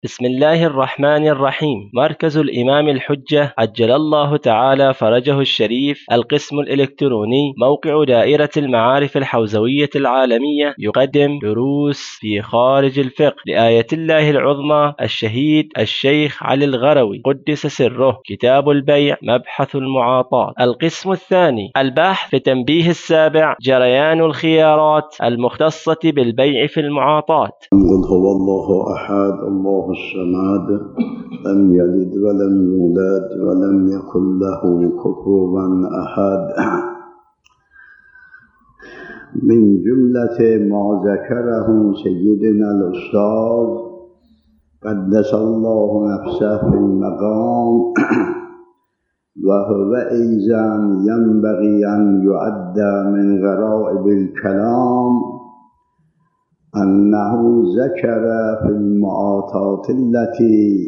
بسم الله الرحمن الرحيم. مركز الإمام الحجة عجل الله تعالى فرجه الشريف، القسم الإلكتروني، موقع دائرة المعارف الحوزوية العالمية، يقدم دروس في خارج الفقه لآية الله العظمى الشهيد الشيخ علي الغروي قدس سره، كتاب البيع، مبحث المعاطاة. القسم الثاني، البحث في تنبيه السابع، جريان الخيارات المختصة بالبيع في المعاطاة. قل هو الله أحد الله الصمد لم يلد ولم يولد ولم يكن له كفوا أحد. من جملة ما ذكره سيدنا الأستاذ قدس الله نفسه في المقام وهو أيضا ينبغي أن يعد من غرائب الكلام أنه ذكر في المعاطاة التي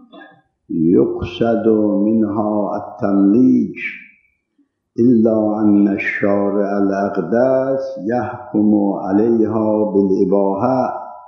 يقصد منها التمليك إلا أن الشارع الأقدس يحكم عليها بالإباحة.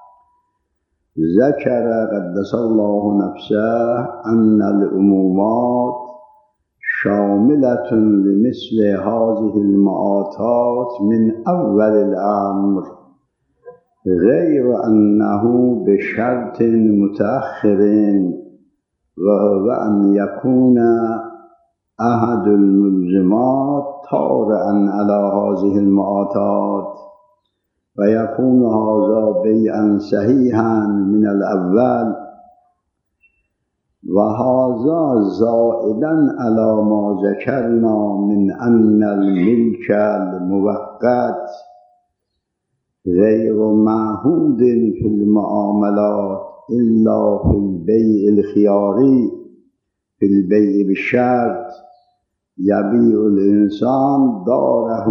ذكر قدس الله نفسه أن العمومات شاملة لمثل هذه المعاطات من أول الأمر، غير أنه بشرط متأخر، وهو أن يكون أحد الملزمات طارئا على هذه المعاطات، ويكون هذا بيعا صحيحا من الأول، وهذا زائدا على ما ذكرنا من أن الملك المؤقت غير معهود في المعاملات إلا في البيع الخياري، في البيع بالشرط. يبيع الإنسان داره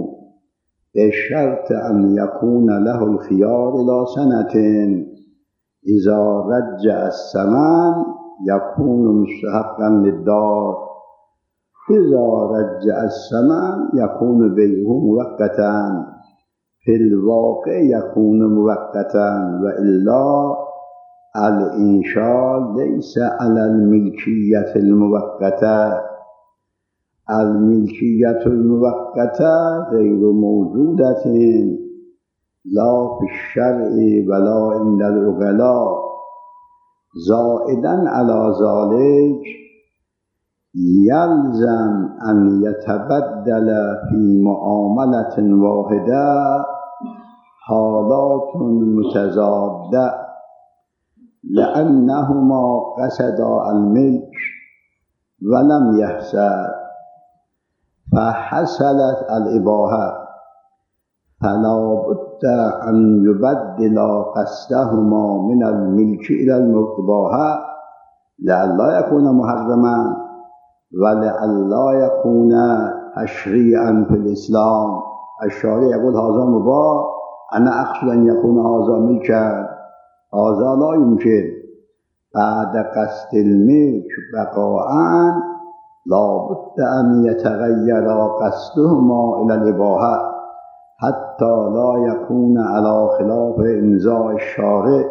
بشرط أن يكون له الخيار إلى سنة، إذا رجع الثمن يكون مستحقا للدار، إذا رجع الثمن يكون بيعه مؤقتا، في الواقع يكون مؤقتا، وإلا الإنشاء ليس على الملكية المؤقتة. الملكية المؤقتة غير موجودة لا في الشرع ولا عند العقلاء. زائدا على ذلك يلزم أن يتبدل في معاملة واحدة حالات متضادة، لأنهما قصدا الملك ولم يحصل، فحصلت الإباحة، فلا بد أن يبدل قصدهما من الملك إلى الإباحة لئلا يكون محرما ولئلا يكون تشريعا في الإسلام. الشارع يقول هذا مباح، أنا أقصد أن يكون هذا ملكا، هذا لا يمكن. بعد قصد الملك بقاء لا بد أن يتغير قصدهما إلى الإباحة حتى لا يكون على خلاف إمضاء الشارع.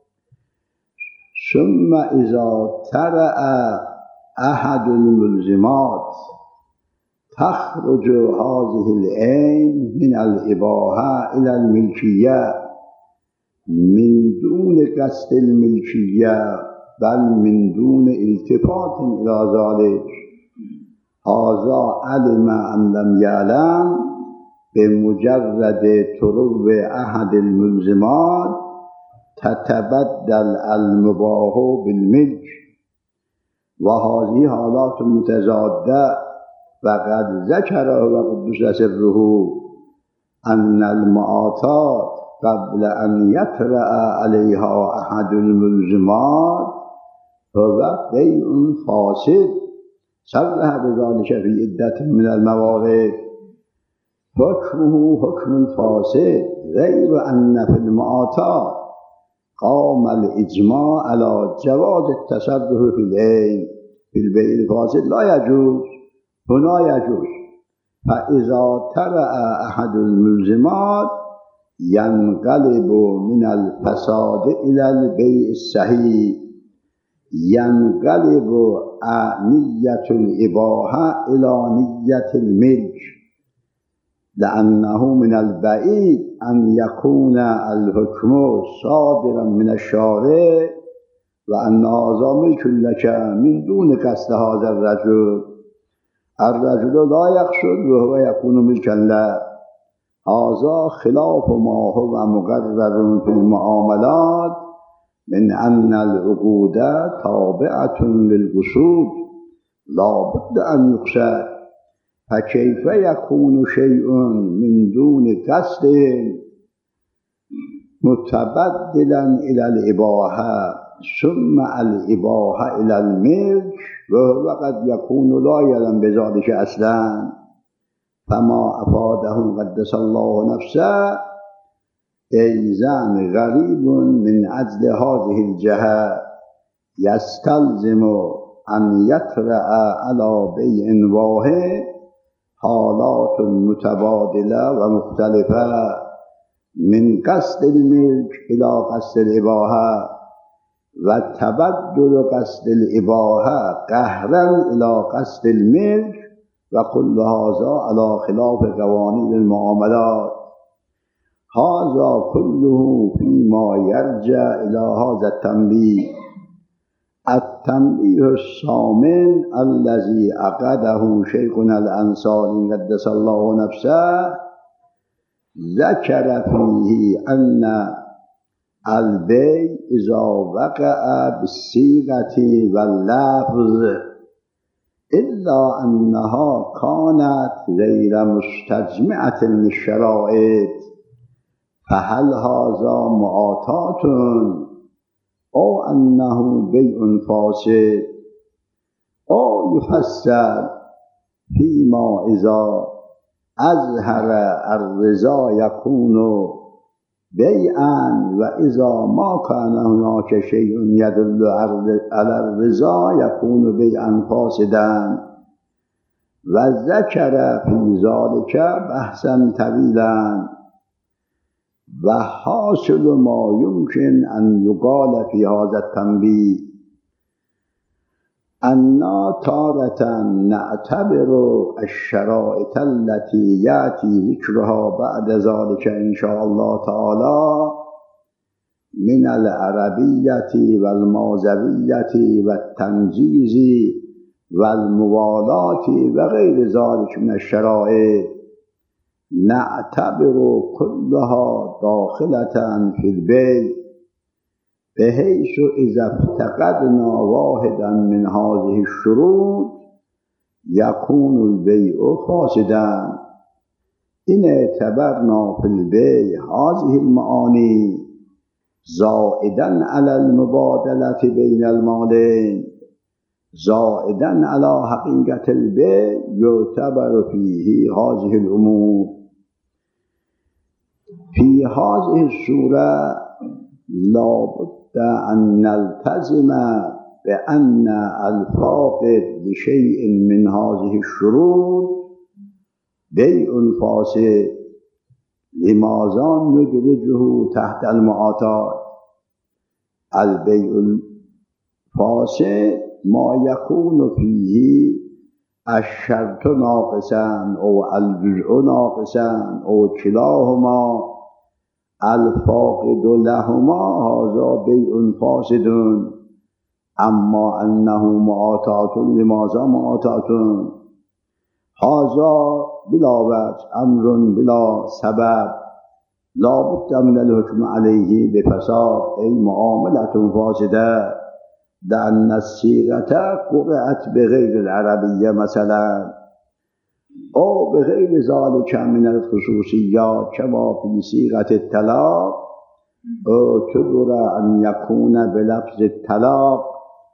ثم إذا طرأ أحد الملزمات تخرج هذه العين من الإباحة إلى الملكية من دون قصد الملكية، بل من دون التفات إلى ذلك. هذا علم أم لم يعلم، بمجرد طلوع أحد الملزمات تتبدل المباح بالملك، وهذه حالات متضادة. وقد ذكر وقدس سره أن المعاطات قبل أن يطرأ عليها أحد الملزمات هو بيع فاسد، صرح بذلك في عدة من الموارد. حكمه حكم فاسد، غير أن في المعاطات قام الإجماع على جواز التصرف في العين. في البيع الفاسد لا يجوز، هنا يجوز. فإذا طرأ أحد الملزمات ينقلب من الفساد إلى البيع الصحيح، ينقلب نية الإباحة إلى نية الملك، لأنه من البعيد أن يكون الحكم صادرا من الشارع وأن هذا ملك لك من دون قصد هذا الرجل. الرجل لا يقصد وهو يكون ملكا له. هذا خلاف ما هو مقرر في المعاملات من أن العقود تابعة للقصود لا بد أن يقصد. فكيف يكون شيء من دون قصد متبدلا إلى الإباحة ثم الإباحة إلى الملك وهو قد يكون لا يعلم بذلك أصلا؟ فما أفاده قدس الله نفسه إذن غريب من أجل هذه الجهة يستلزم أن يطرأ على بيع واحد حالات متبادلة ومختلفة من قصد الملك إلى قصد الإباحة، وتبدل قصد الإباحة قهرا إلى قصد الملك، وكل هذا على خلاف قوانين المعاملات. هذا كله فيما يرجع إلى هذا التنبيه. التنبيه الثامن الذي عقده شيخنا الأنصاري قدس الله نفسه ذكر فيه أن البيع إذا وقع بالصيغة واللفظ إلا أنها كانت غير مستجمعة للشرائط، فهل هذا معاطاة أو أنه بيع فاسد؟ أو يفسر فيما إذا أظهر الرضا يكون بيعا وإذا ما كان هناك شيء يدل على الرضا يكون بيعا فاسدا. وذكر في ذلك بحثا طويلا. وحاصل ما يمكن أن يقال في هذا التنبيه أننا تارة نعتبر الشرائط التي يأتي ذكرها بعد ذلك إن شاء الله تعالى من العربية والمازوية والتنجيز والموالاة وغير ذلك من الشرائط، نعتبر كلها داخلة في البيع، بحيث إذا افتقدنا واحدا من هذه الشروط يكون البيع فاسدا. إن اعتبرنا في البيع هذه المعاني زائدا على المبادلة بين المالين، زائدا على حقيقة البيع، يعتبر فيه هذه الأمور. في هذه الصورة لا بد أن نلتزم بأن الفاقد لشيء من هذه الشروط بيع فاسد. لماذا ندرجه تحت المعاطاة؟ البيع الفاسد ما يكون فيه الشرط ناقصا أو الجزء ناقصا أو كلاهما الفاقد لهما، هذا بيع فاسد. أما أنه معاطاة، لماذا معاطاة؟ هذا بلا وجه أمر بلا سبب لا بد من الحكم عليه بفساد، أي معاملة فاسدة، لأن الصيغة قرأت بغير العربية مثلا أو بغير ذلك من الخصوصيات كما في صيغة الطلاق، اعتبر أن يكون بلفظ الطلاق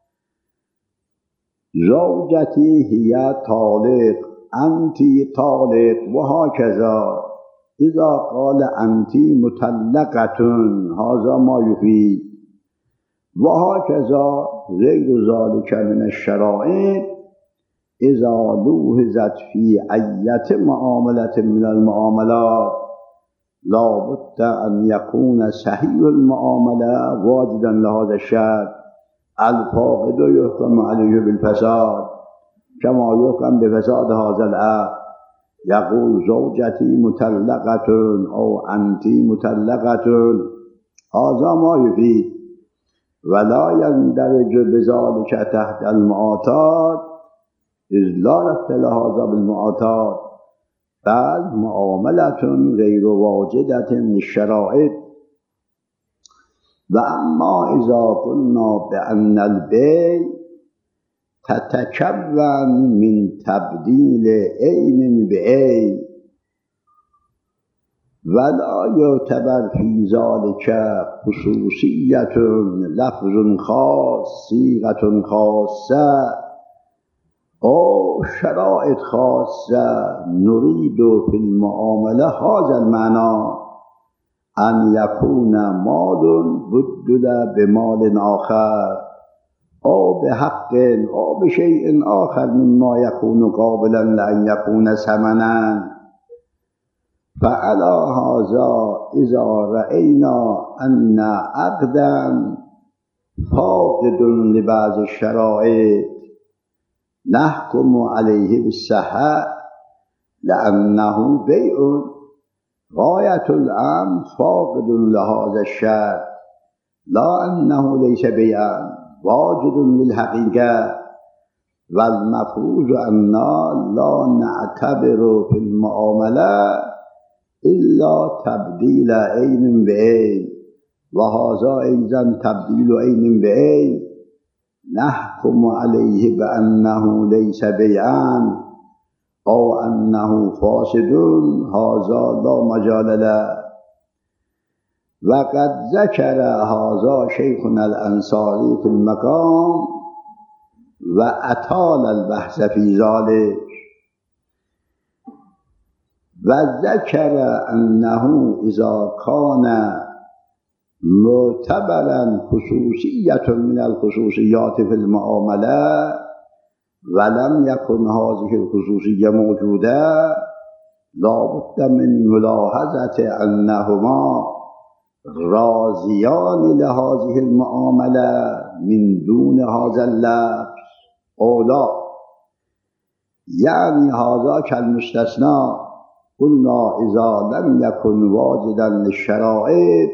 زوجتي هي طالق، أنت طالق، وهكذا. إذا قال أنت مطلقة هذا ما يفيد، وهكذا غير ذلك من الشرائط. إذا لوحظت في أي معاملة من المعاملات لا بد أن يكون صحيح المعاملة واجدا لهذا الشرط. الفاقد يحكم عليه بالفساد كما يحكم بفساد هذا العقد. يقول زوجتي مطلقة أو أنت مطلقة، هذا ما يفيد، ولا يندرج بذلك تحت المعاطات، إذ لا ربط لهذا بالمعاطات، بل معاملة غير واجدة للشرائط. وأما إذا قلنا بأن البيع تتكون من تبديل عين بعين ولا يعتبر في ذلك خصوصية لفظ خاص صيغة خاصة أو شرائط خاصة، نريد في المعاملة هذا المعنى أن يكون مال بدل بمال آخر أو بحق أو بشيء آخر مما يكون قابلا لأن يكون ثمنا. فعلى هذا إذا رأينا أن عقدا فاقد لبعض الشرائط نحكم عليه بالصحة لأنه بيع غاية الأمر فاقد لهذا الشرط، لا أنه ليس بيعا واجد للحقيقة. والمفروض أننا لا نعتبر في المعاملة إلا تبديل عين بعين، وهذا أيضا تبديل عين بعين نحكم عليه بأنه ليس بيعا أو أنه فاسد، هذا لا مجال له. وقد ذكر هذا شيخنا الأنصاري في المقام وأطال البحث في ذلك، وذكر أنه إذا كان معتبرا خصوصية من الخصوصيات في المعاملة ولم يكن هذه الخصوصية موجودة، لا بد من ملاحظة أنهما راضيان لهذه المعاملة من دون هذا اللفظ أو لا، يعني هذا كالمستثنى. قلنا إذا لم يكن واجدا للشرائط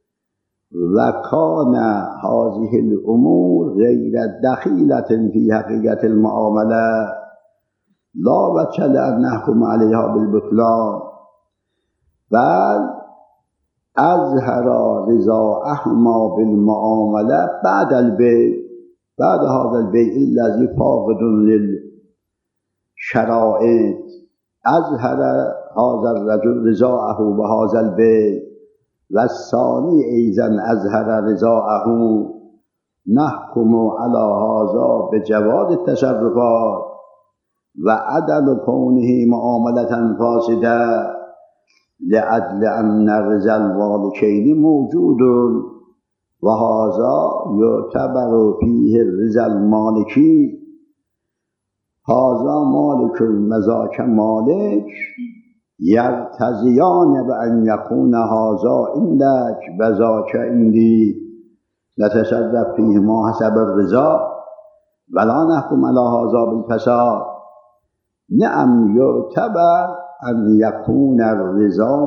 وكان هذه الأمور غير دخيلة في حقيقة المعاملة لا وجه لأن نحكم عليها بالبطلان، بل أظهر رضاءهما بالمعاملة بعد البيع، بعد هذا البيع الذي فاقد للشرائط أظهر هذا الرجل رضاءه بهذا البيع والثاني أيضا أظهر رضاءه، نحكم على هذا بجواز التصرفات وعدم كونه معاملة فاسدة لأجل أن رضا المالكين موجود، وهذا يعتبر فيه الرضا المالكي. هذا مالك وذاك مالك يرتضيان بأن يكون هذا عندك وذاك عندي، نتصرف فيهما حسب الرضا ولا نحكم على هذا بالفساد. نعم يعتبر أن يكون الرضا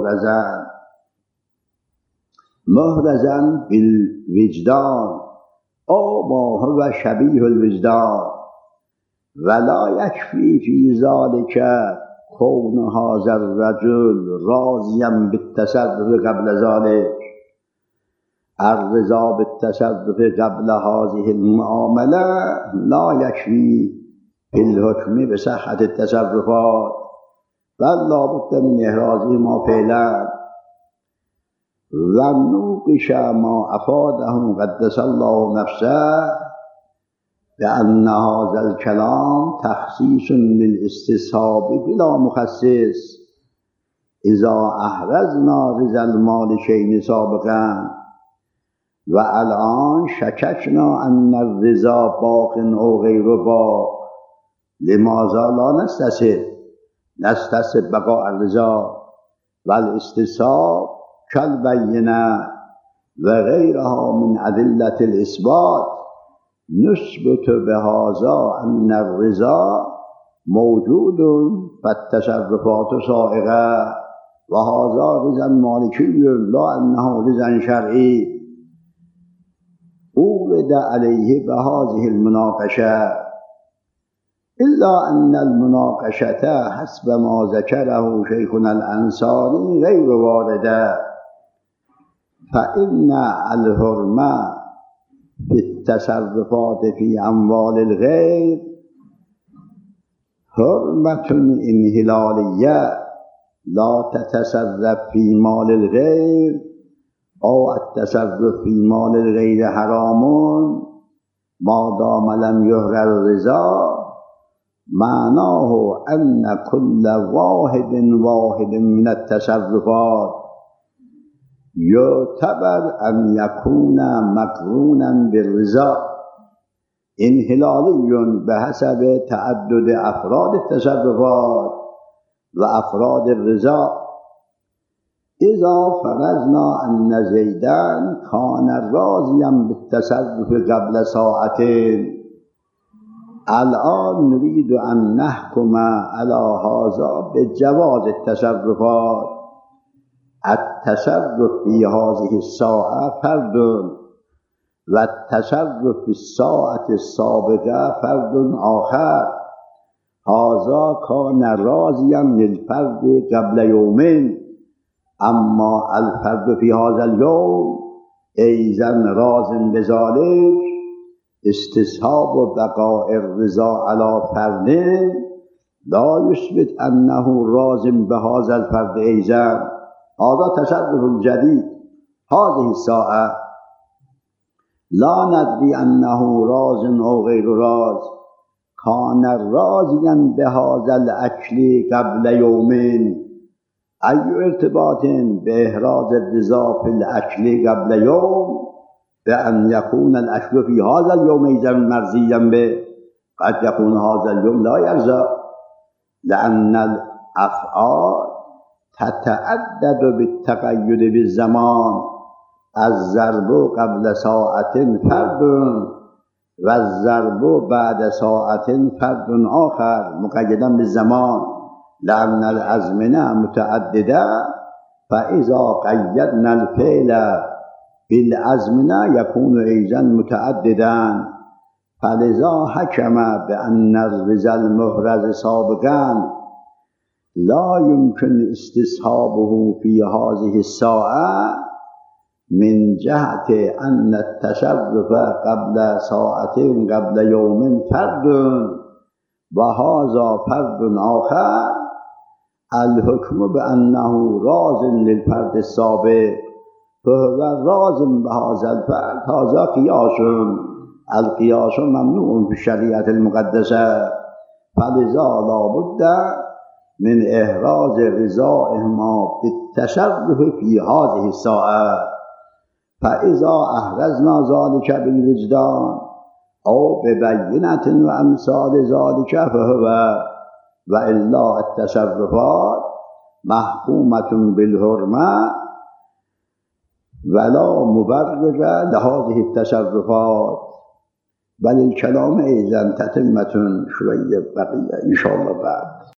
مهرزا بالوجدان أو ما هو شبيه الوجدان، ولا يكفي في ذلك كون هذا الرجل راضيا بالتصرف قبل ذلك. الرضا بالتصرف قبل هذه المعاملة لا يكفي في الحكم بصحة التصرفات، بل لا بد من إحرازهما فعلا. ونوقش ما أفاده قدس الله نفسه بأن هذا الكلام تخصيص للاستصحاب بلا مخصص إذا أحرزنا رضا المالكين سابقا، والآن شككنا أن الرضا باق أو غير باق، لماذا لا نستصحب بقاء الرضا؟ والاستصحاب كالبينة وغيرها من أدلة الإثبات نثبت بهذا أن الرضا موجود فالتصرفات سائغة وهذا رضا مالكي لا أنه رضا شرعي أورد عليه بهذه المناقشة، إلا أن المناقشة حسب ما ذكره شيخنا الأنصاري غير واردة، فإن الحرمة في التصرفات في أموال الغير حرمة انحلالية لا تتصرف في مال الغير أو التصرف في مال الغير حرام ما دام لم يهر الرضا، معناه أن كل واحد من التصرفات يعتبر أن يكون مقرونا بالرضا انحلالي بحسب تعدد أفراد التصرفات وأفراد الرضا. إذا فرضنا أن زيداً كان راضياً بالتصرف قبل ساعتين، الآن نريد أن نحكم على هذا بجواز التصرفات. التصرف في هذه الساعة فرد والتصرف في الساعة السابقة فرد آخر. هذا كان راضياً للفرد قبل يومين، أما الفرد في هذا اليوم أيضاً راض بذلك. استصحاب بقاء الرضا على فرد لا يثبت أنه راض بهذا الفرد أيضاً. هذا تصرف جديد. هذه الساعة لا ندري أنه راض أو غير راض. كان راضياً بهذا الأكل قبل يومين، أي ارتباط بإحراز الرضا في الأكل قبل يوم بأن يكون الأكل في هذا اليوم أيضاً مرضياً به؟ قد يكون هذا اليوم لا يرضى، لأن الأفعال تتعدد بالتقيد بالزمان. الضرب قبل ساعة فرد والضرب بعد ساعة فرد آخر مقيدا بالزمان، لأن الأزمنة متعددة، فإذا قيدنا الفعل بالأزمنة يكون أيضا متعددا. فلذا حكم بأن الرضا المحرز سابقا لا يمكن استصحابه في هذه الساعة من جهة أن التصرف قبل ساعة قبل يوم فرد وهذا فرد آخر. الحكم بأنه راض للفرد السابق فهو راض بهذا الفرد، هذا قياس. القياس ممنوع في الشريعة المقدسة، فلذا لا بد من إحراز رضائهما بالتصرف في هذه الساعة. فإذا أحرزنا ذلك بالوجدان أو ببينة وأمثال ذلك فهو، وإلا التصرفات محكومة بالحرمة ولا مبرر لهذه التصرفات. بل الكلام أيضا تتمة شوية بقية إن شاء الله بعد.